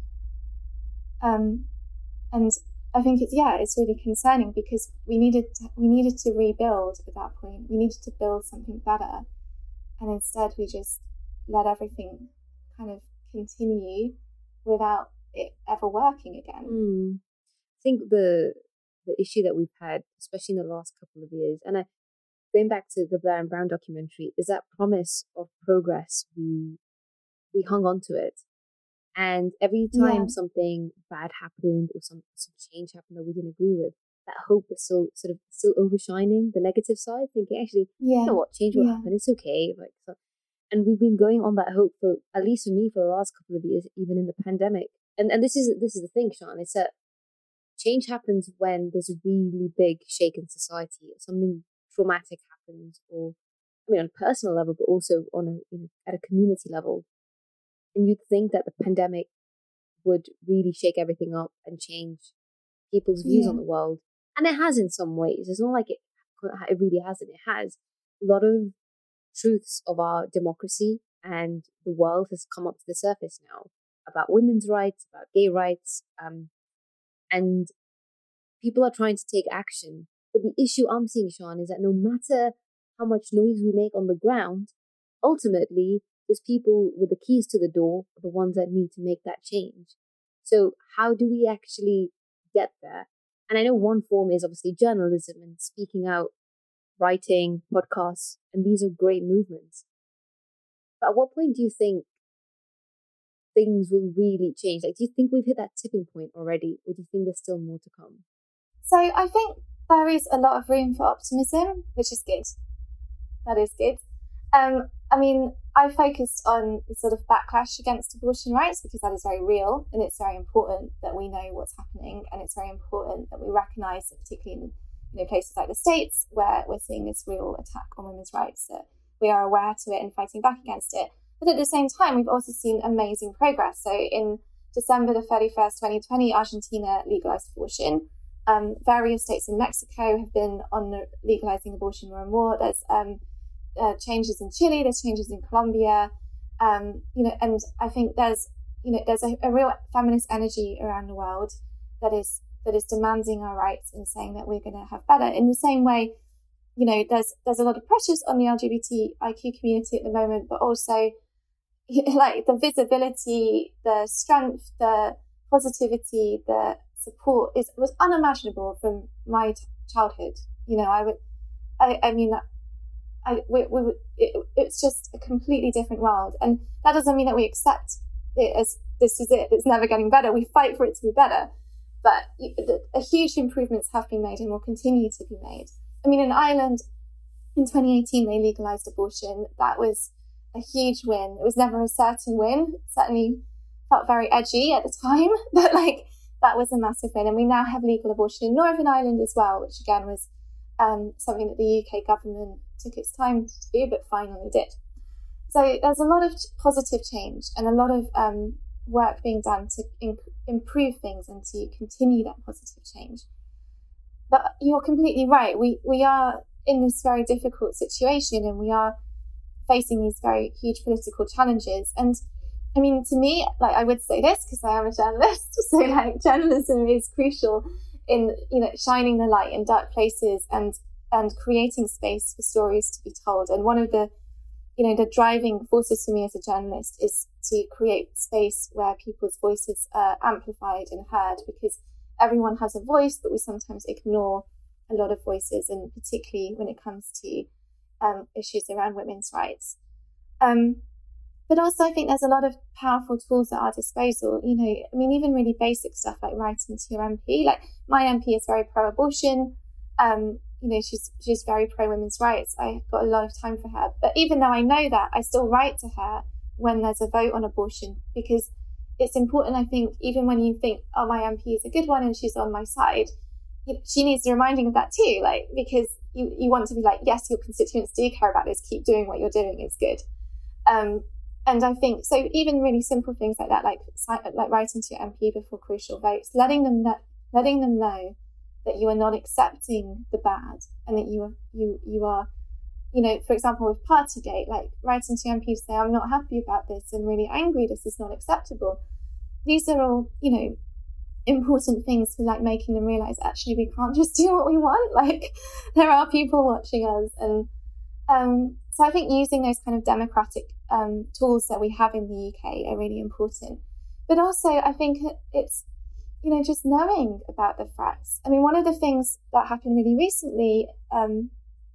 Um, and I think it's, yeah, it's really concerning, because we needed to, we needed to rebuild at that point. We needed to build something better. And instead we just let everything kind of continue without it ever working again. Mm. I think the the issue that we've had, especially in the last couple of years, and I, going back to the Blair and Brown documentary, is that promise of progress. We we hung on to it, and every time Yeah. something bad happened or some some change happened that we didn't agree with, that hope was still sort of still overshining the negative side, thinking actually, Yeah. you know what, change will Yeah. happen. It's okay. Like, so, and we've been going on that hope for, at least for me, for the last couple of years, even in the pandemic. And and this is this is the thing, Sean. It's that change happens when there's a really big shake in society, or something traumatic happens, or I mean, on a personal level, but also on a you know at a community level. And you'd think that the pandemic would really shake everything up and change people's views Yeah. on the world, and it has in some ways. It's not like it it really hasn't. It has. A lot of truths of our democracy and the world has come up to the surface now, about women's rights, about gay rights, um, and people are trying to take action. But the issue I'm seeing, Sean, is that no matter how much noise we make on the ground, ultimately, those people with the keys to the door are the ones that need to make that change. So how do we actually get there? And I know one form is obviously journalism and speaking out writing, podcasts, and these are great movements. But at what point do you think things will really change? Like, do you think we've hit that tipping point already, or do you think there's still more to come? So I think there is a lot of room for optimism, which is good. That is good. Um, I mean, I focused on the sort of backlash against abortion rights because that is very real, and it's very important that we know what's happening, and it's very important that we recognise that, particularly in you know, places like the States, where we're seeing this real attack on women's rights, that we are aware to it and fighting back against it. But at the same time, we've also seen amazing progress. So in December the thirty-first, twenty twenty, Argentina legalised abortion. Um, various states in Mexico have been on legalising abortion more and more. There's um, uh, changes in Chile, there's changes in Colombia, um, you know, and I think there's, you know, there's a, a real feminist energy around the world that is that is demanding our rights and saying that we're going to have better. In the same way, you know, there's there's a lot of pressures on the L G B T I Q community at the moment, but also like the visibility, the strength, the positivity, the support is was unimaginable from my t- childhood. You know, I would, I, I mean, I we, we would, it, it's just a completely different world, and that doesn't mean that we accept it as this is it. It's never getting better. We fight for it to be better, but a huge improvements have been made and will continue to be made. I mean, in Ireland, in twenty eighteen, they legalised abortion. That was a huge win. It was never a certain win. It certainly felt very edgy at the time, but like that was a massive win. And we now have legal abortion in Northern Ireland as well, which again was um, something that the U K government took its time to do, but finally did. So there's a lot of positive change and a lot of um, work being done to in- improve things and to continue that positive change. But you're completely right. We we are in this very difficult situation, and we are facing these very huge political challenges. And I mean, to me, like I would say this because I am a journalist. So like journalism is crucial in, you know, shining the light in dark places and and creating space for stories to be told. And one of the, you know, the driving forces for me as a journalist is to create space where people's voices are amplified and heard, because everyone has a voice, but we sometimes ignore a lot of voices, and particularly when it comes to um, issues around women's rights. Um, but also I think there's a lot of powerful tools at our disposal. You know, I mean, even really basic stuff like writing to your M P. Like my M P is very pro-abortion. Um, you know, she's she's very pro-women's rights. I got a lot of time for her. But even though I know that, I still write to her when there's a vote on abortion, because it's important, I think, even when you think, oh, my M P is a good one and she's on my side, she needs the reminding of that too, like, because you, you want to be like, yes, your constituents do care about this, keep doing what you're doing, it's good. Um, and I think, so even really simple things like that, like like writing to your M P before crucial votes, letting them know, letting them know that you are not accepting the bad, and that you are, you, you are, you know, for example, with Partygate, like writing to your M P to say, I'm not happy about this, I'm really angry, this is not acceptable. These are all, you know, important things for like making them realise actually we can't just do what we want. Like there are people watching us, and um, so I think using those kind of democratic um, tools that we have in the U K are really important. But also I think it's, you know, just knowing about the threats. I mean, one of the things that happened really recently, um,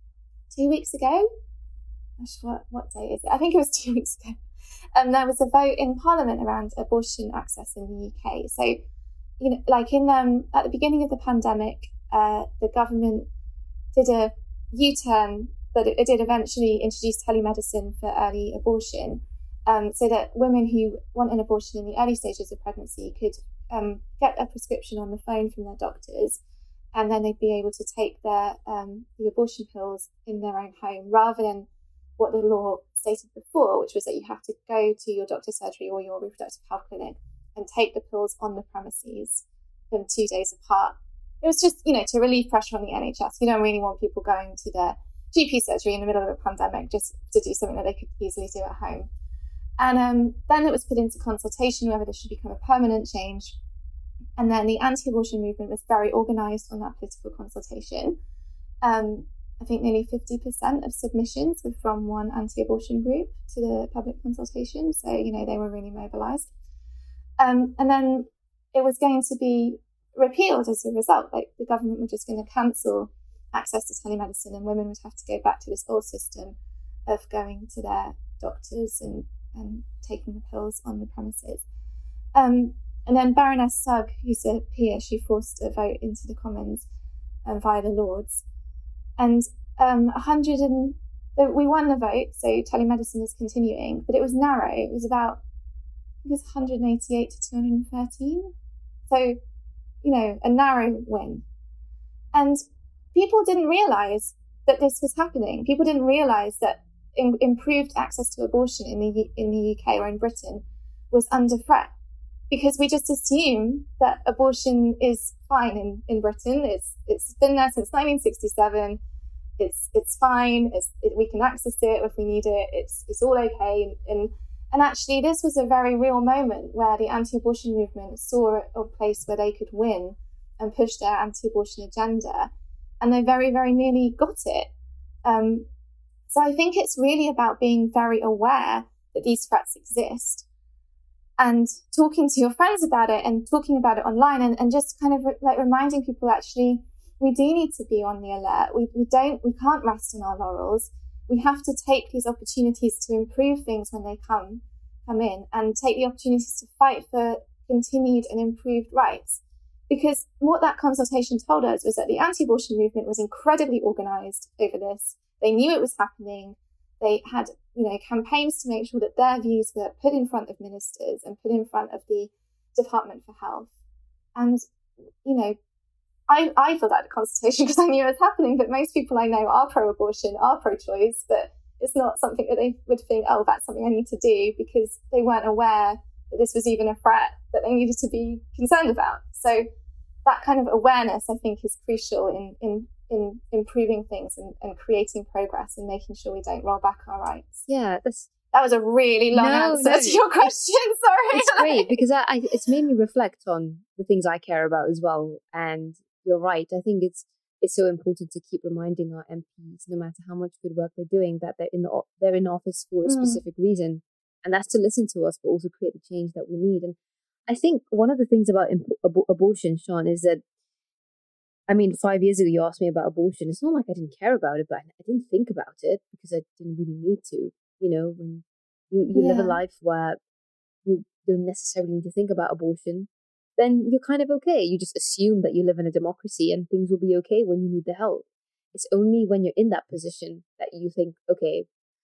two weeks ago, gosh, what what day is it? I think it was two weeks ago. Um, there was a vote in Parliament around abortion access in the U K. So, you know, like in um, at the beginning of the pandemic, uh, the government did a U-turn, but it, it did eventually introduce telemedicine for early abortion, um, so that women who want an abortion in the early stages of pregnancy could um, get a prescription on the phone from their doctors, and then they'd be able to take their um, the abortion pills in their own home, rather than what the law stated before, which was that you have to go to your doctor's surgery or your reproductive health clinic and take the pills on the premises from two days apart. It was just, you know, to relieve pressure on the N H S. You don't really want people going to their G P surgery in the middle of a pandemic just to do something that they could easily do at home. And um, then it was put into consultation whether this should become a permanent change. And then the anti-abortion movement was very organised on that political consultation. Um, I think nearly fifty percent of submissions were from one anti-abortion group to the public consultation. So, you know, they were really mobilised. Um, and then it was going to be repealed as a result. Like the government were just going to cancel access to telemedicine, and women would have to go back to this old system of going to their doctors and, and taking the pills on the premises. Um, and then Baroness Sugg, who's a peer, she forced a vote into the Commons um, via the Lords. And um, one hundred and we won the vote, so telemedicine is continuing, but it was narrow. It was about, I think it was one hundred eighty-eight to two hundred thirteen. So, you know, a narrow win. And people didn't realise that this was happening. People didn't realise that in, improved access to abortion in the in the U K or in Britain was under threat, because we just assume that abortion is fine in, in Britain. It's it's been there since nineteen sixty-seven. It's it's fine. It's it, we can access it if we need it. It's it's all okay. And, and and actually, this was a very real moment where the anti-abortion movement saw a place where they could win and push their anti-abortion agenda, and they very very nearly got it. Um, so I think it's really about being very aware that these threats exist, and talking to your friends about it, and talking about it online, and, and just kind of re- like reminding people, actually, we do need to be on the alert. We we don't we can't rest on our laurels. We have to take these opportunities to improve things when they come come in, and take the opportunities to fight for continued and improved rights. Because what that consultation told us was that the anti-abortion movement was incredibly organised over this. They knew it was happening. They had, you know, campaigns to make sure that their views were put in front of ministers and put in front of the Department for Health. And, you know, I, I filled out a consultation because I knew it was happening, but most people I know are pro-abortion, are pro-choice, but it's not something that they would think, oh, that's something I need to do, because they weren't aware that this was even a threat that they needed to be concerned about. So that kind of awareness, I think, is crucial in in, in improving things and, and creating progress and making sure we don't roll back our rights. Yeah, that's... That was a really long no, answer no. to your question. Sorry. It's great, because I, I, it's made me reflect on the things I care about as well. And you're right. I think it's it's so important to keep reminding our M Ps, no matter how much good work they're doing, that they're in the they're in office for a specific mm. reason, and that's to listen to us, but also create the change that we need. And I think one of the things about imp- ab- abortion, Sean, is that, I mean, five years ago you asked me about abortion. It's not like I didn't care about it, but I, I didn't think about it because I didn't really need to. You know, when you you yeah. live a life where you don't necessarily need to think about abortion, then you're kind of okay. You just assume that you live in a democracy and things will be okay when you need the help. It's only when you're in that position that you think, okay,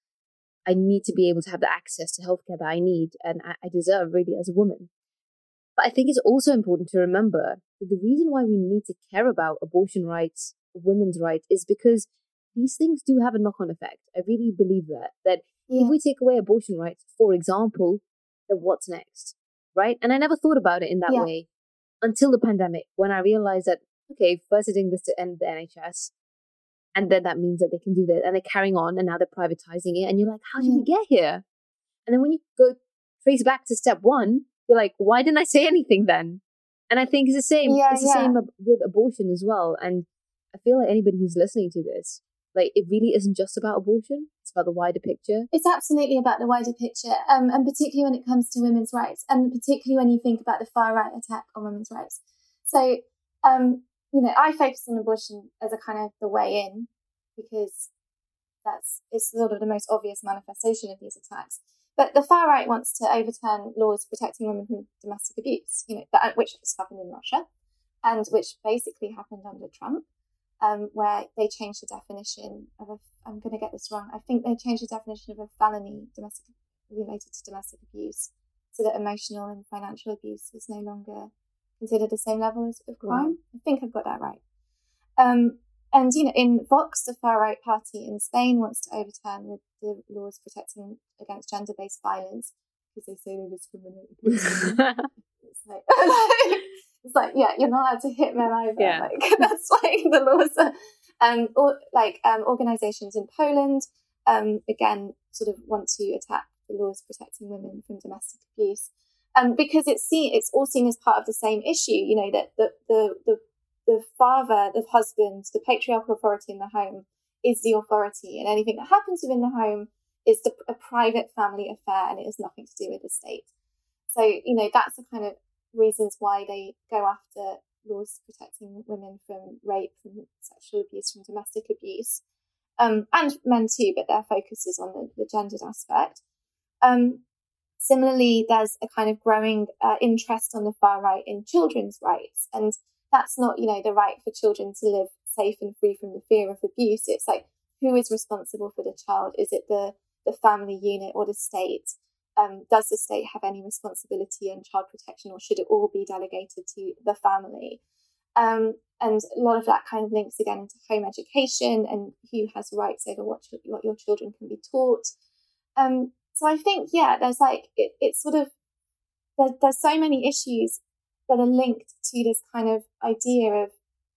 I need to be able to have the access to healthcare that I need and I, I deserve really as a woman. But I think it's also important to remember that the reason why we need to care about abortion rights, women's rights, is because these things do have a knock-on effect. I really believe that, that yeah. if we take away abortion rights, for example, then what's next? Right? And I never thought about it in that yeah. way until the pandemic, when I realized that, okay, first they're doing this to end the N H S, and then that means that they can do that, and they're carrying on, and now they're privatizing it, and you're like, how did yeah. we get here? And then when you go trace back to step one, you're like, why didn't I say anything then? And I think it's the same. Yeah, it's the yeah. same with abortion as well. And I feel like anybody who's listening to this, like, it really isn't just about abortion. It's about the wider picture. It's absolutely about the wider picture, um, and particularly when it comes to women's rights, and particularly when you think about the far-right attack on women's rights. So, um, you know, I focus on abortion as a kind of the way in, because that's it's sort of the most obvious manifestation of these attacks. But the far-right wants to overturn laws protecting women from domestic abuse, you know, that, which has happened in Russia, and which basically happened under Trump. Um, where they changed the definition of a, I'm going to get this wrong, I think they changed the definition of a felony domestic related to domestic abuse, so that emotional and financial abuse was no longer considered the same level as of crime. Right. I think I've got that right. Um, and, you know, in Vox, the far-right party in Spain wants to overturn the, the laws protecting against gender-based violence, because they say they discriminate against women. It's like... It's like, yeah, you're not allowed to hit men either. Yeah. Like, that's like the laws. Are, um, or like um, organisations in Poland, um, again, sort of want to attack the laws protecting women from domestic abuse, um, because it's seen, it's all seen as part of the same issue. You know, that the the the the father, the husband, the patriarchal authority in the home is the authority, and anything that happens within the home is the, a private family affair, and it has nothing to do with the state. So, you know, that's the kind of reasons why they go after laws protecting women from rape, from sexual abuse, from domestic abuse, um, and men too, but their focus is on the, the gendered aspect. Um, similarly, there's a kind of growing uh, interest on the far right in children's rights, and that's not, you know, the right for children to live safe and free from the fear of abuse. It's like, who is responsible for the child? Is it the, the family unit or the state? Um, does the state have any responsibility on child protection, or should it all be delegated to the family? Um, and a lot of that kind of links again into home education and who has rights over what, what your children can be taught. Um, so I think, yeah, there's like, it, it's sort of, there, there's so many issues that are linked to this kind of idea of,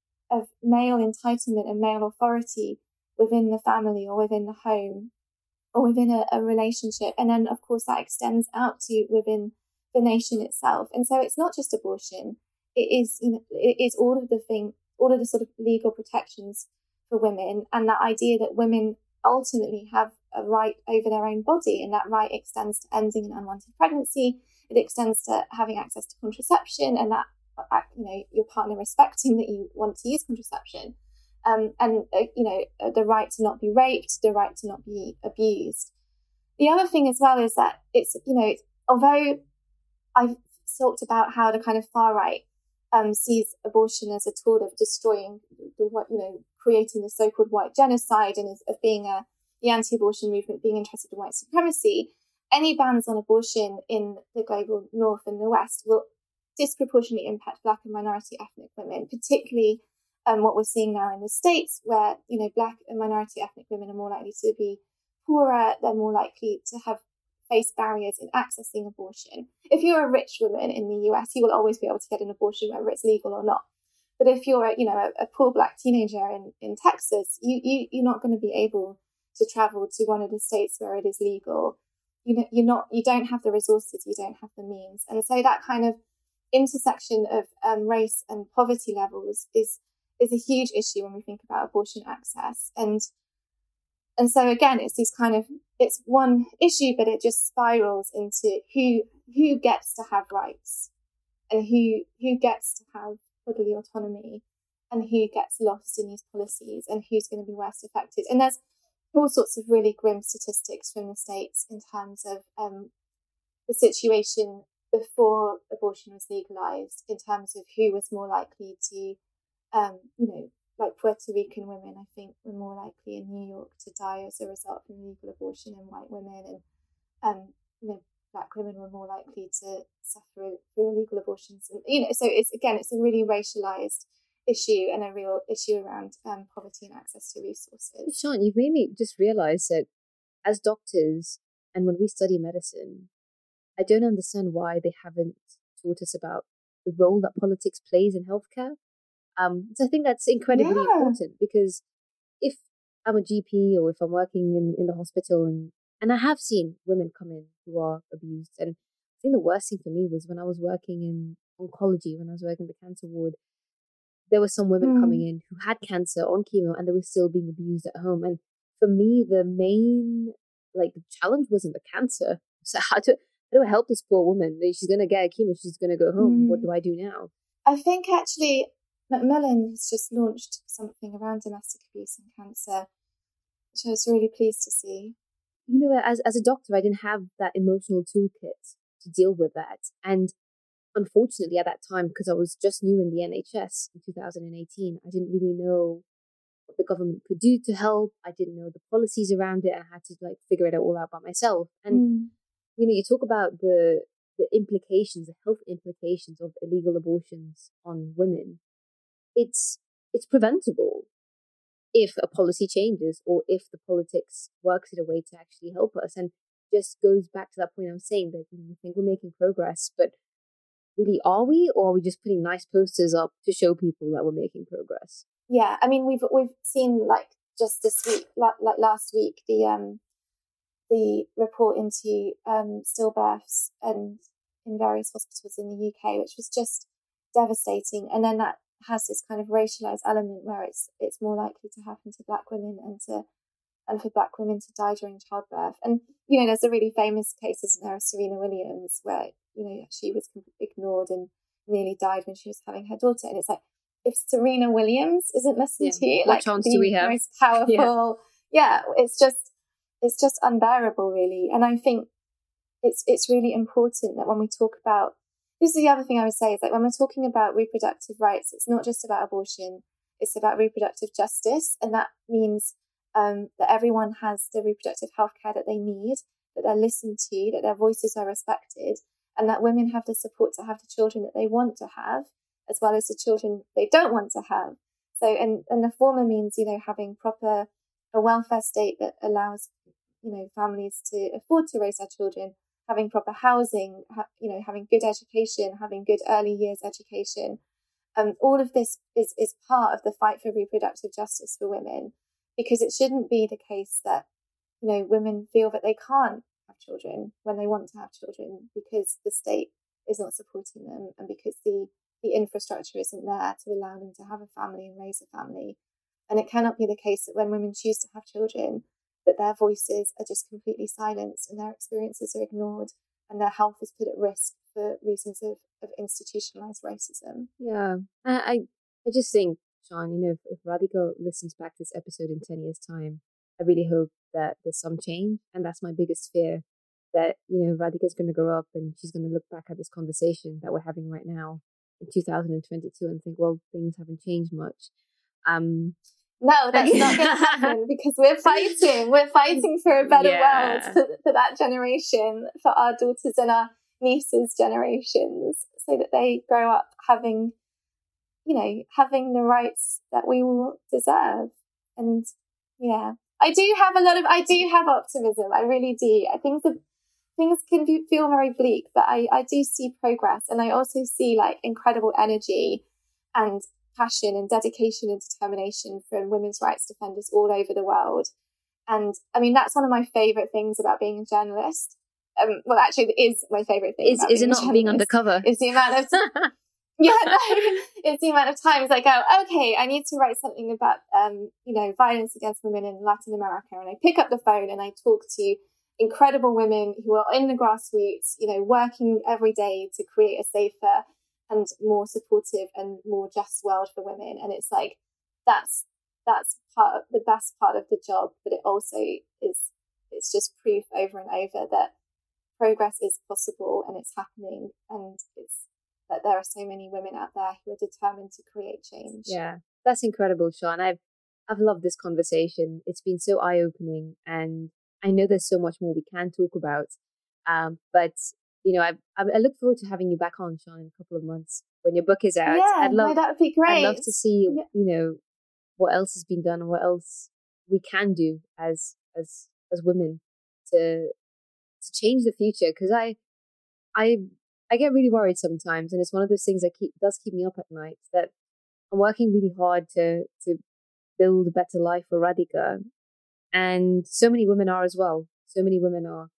of male entitlement and male authority within the family or within the home or within a, a relationship. And then, of course, that extends out to within the nation itself. And so it's not just abortion. It is, you know, it is all of the thing, all of the sort of legal protections for women, and that idea that women ultimately have a right over their own body, and that right extends to ending an unwanted pregnancy. It extends to having access to contraception, and that, you know, your partner respecting that you want to use contraception, um, and uh, you know, the right to not be raped, the right to not be abused. The other thing as well is that it's, you know, although I've talked about how the kind of far right um, sees abortion as a tool of destroying the, what, you know, creating the so-called white genocide, and as, of being a the anti-abortion movement being interested in white supremacy, any bans on abortion in the global north and the west will disproportionately impact Black and minority ethnic women, particularly um, what we're seeing now in the States, where, you know, Black and minority ethnic women are more likely to be poorer, they're more likely to have face barriers in accessing abortion. If you're a rich woman in the U S, you will always be able to get an abortion, whether it's legal or not. But if you're, you know, a, a poor Black teenager in, in Texas, you, you, you're not going to be able to travel to one of the states where it is legal. You know, you're not, you don't have the resources, you don't have the means. And so that kind of intersection of um, race and poverty levels is is a huge issue when we think about abortion access. And and so again, it's these kind of, it's one issue, but it just spirals into who who gets to have rights, and who who gets to have bodily autonomy, and who gets lost in these policies, and who's going to be worst affected. And there's all sorts of really grim statistics from the States in terms of um, the situation before abortion was legalized, in terms of who was more likely to, um, you know, like Puerto Rican women, I think, were more likely in New York to die as a result of illegal abortion than white women, and um, you know, Black women were more likely to suffer through illegal abortions. And, you know, so it's, again, it's a really racialized issue, and a real issue around um, poverty and access to resources. Sean, you've made me just realize that as doctors, and when we study medicine, I don't understand why they haven't taught us about the role that politics plays in healthcare. Um, so I think that's incredibly yeah. important, because if I'm a G P, or if I'm working in, in the hospital, and, and I have seen women come in who are abused, and I think the worst thing for me was when I was working in oncology, when I was working in the cancer ward, there were some women mm. coming in who had cancer on chemo, and they were still being abused at home. And for me, the main like challenge wasn't the cancer. So how to how do I help this poor woman? She's going to get chemo, she's going to go home. Mm. What do I do now? I think actually Macmillan has just launched something around domestic abuse and cancer, which I was really pleased to see. You know, as as a doctor, I didn't have that emotional toolkit to deal with that. And unfortunately, at that time, because I was just new in the N H S in two thousand eighteen, I didn't really know what the government could do to help. I didn't know the policies around it. I had to like figure it all out by myself. And mm. you know, you talk about the the implications, the health implications of illegal abortions on women. It's it's preventable if a policy changes, or if the politics works in a way to actually help us. And just goes back to that point I was saying, that you know, we think we're making progress, but really, are we, or are we just putting nice posters up to show people that we're making progress? Yeah, I mean, we've we've seen like just this week, like, like last week, the um the report into um stillbirths and in various hospitals in the U K, which was just devastating. And then that has this kind of racialized element where it's it's more likely to happen to Black women, and to and for Black women to die during childbirth. And you know, there's a really famous case, isn't there, of Serena Williams, where you know she was ignored, and nearly died when she was having her daughter. And it's like, if Serena Williams isn't listened yeah. to, what like chance the do we have? most powerful, yeah. yeah, it's just, it's just unbearable, really. And I think it's it's really important that when we talk about, this is the other thing I would say, is like when we're talking about reproductive rights, it's not just about abortion, it's about reproductive justice. And that means um, that everyone has the reproductive health care that they need, that they're listened to, that their voices are respected, and that women have the support to have the children that they want to have, as well as the children they don't want to have. So, and, and the former means, you know, having proper, a welfare state that allows, you know, families to afford to raise their children, having proper housing, ha- you know, having good education, having good early years education. Um, all of this is, is part of the fight for reproductive justice for women, because it shouldn't be the case that, you know, women feel that they can't have children when they want to have children because the state is not supporting them and because the, the infrastructure isn't there to allow them to have a family and raise a family. And it cannot be the case that when women choose to have children, that their voices are just completely silenced and their experiences are ignored and their health is put at risk for reasons of, of institutionalized racism. Yeah, I I just think, Sian, you know, if, if Radhika listens back to this episode in ten years' time, I really hope that there's some change. And that's my biggest fear, that, you know, Radhika's going to grow up and she's going to look back at this conversation that we're having right now in two thousand twenty-two and think, well, things haven't changed much. Um, no, that's not going to happen because we're fighting. We're fighting for a better yeah. world for, for that generation, for our daughters and our nieces' generations, so that they grow up having, you know, having the rights that we will deserve. And yeah, I do have a lot of, I do have optimism. I really do. I think that things can be, feel very bleak, but I, I do see progress. And I also see like incredible energy and passion and dedication and determination from women's rights defenders all over the world. And I mean, that's one of my favourite things about being a journalist. Um, well, actually, it is my favourite thing. Is, is it not being undercover? Is the amount of yeah, no, it's the amount of times I go, okay, I need to write something about um, you know, violence against women in Latin America, and I pick up the phone and I talk to incredible women who are in the grassroots, you know, working every day to create a safer and more supportive and more just world for women. And it's like that's that's part of the best part of the job, but it also is it's just proof over and over that progress is possible and it's happening, and it's that there are so many women out there who are determined to create change. Yeah, that's incredible, Sian. I've I've loved this conversation. It's been so eye-opening, and I know there's so much more we can talk about. Um, but you know, I I look forward to having you back on, Sian, in a couple of months when your book is out. Yeah, I'd love, no, that would be great. I'd love to see, yeah. you know, what else has been done and what else we can do as as as women to to change the future. Because I I I get really worried sometimes, and it's one of those things that keep does keep me up at night. That I'm working really hard to to build a better life for Radhika, and so many women are as well. So many women are.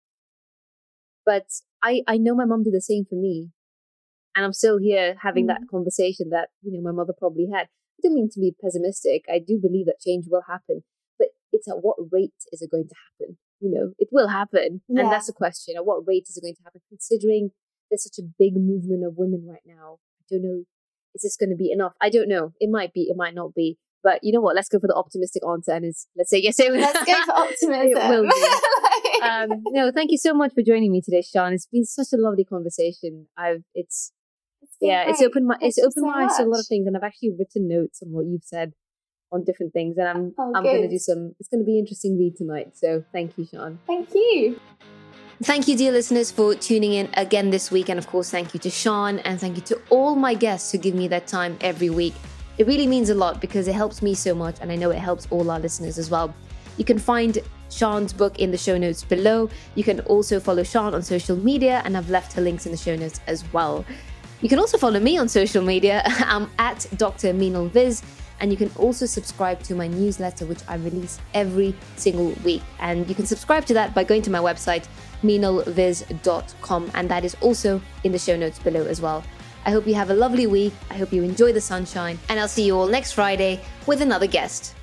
But I I know my mum did the same for me, and I'm still here having mm. that conversation that, you know, my mother probably had. I don't mean to be pessimistic. I do believe that change will happen, but it's at what rate is it going to happen? You know, it will happen, yeah. and that's the question. At what rate is it going to happen? Considering there's such a big movement of women right now. I don't know. Is this going to be enough? I don't know. It might be. It might not be. But you know what? Let's go for the optimistic answer, and is let's say yes. It will. Let's go for optimism. It will be. um, no, thank you so much for joining me today, Sian. It's been such a lovely conversation. I've it's, it's yeah, great. it's opened my Thank it's opened so my eyes much. to a lot of things, and I've actually written notes on what you've said on different things, and I'm oh, I'm going to do some. It's going to be an interesting read tonight. So thank you, Sian. Thank you. Thank you, dear listeners, for tuning in again this week. And of course, thank you to Sian, and thank you to all my guests who give me that time every week. It really means a lot because it helps me so much, and I know it helps all our listeners as well. You can find Sian's book in the show notes below. You can also follow Sian on social media, and I've left her links in the show notes as well. You can also follow me on social media. I'm at Doctor Meenal Viz. And you can also subscribe to my newsletter, which I release every single week. And you can subscribe to that by going to my website, meenal viz dot com. And that is also in the show notes below as well. I hope you have a lovely week. I hope you enjoy the sunshine. And I'll see you all next Friday with another guest.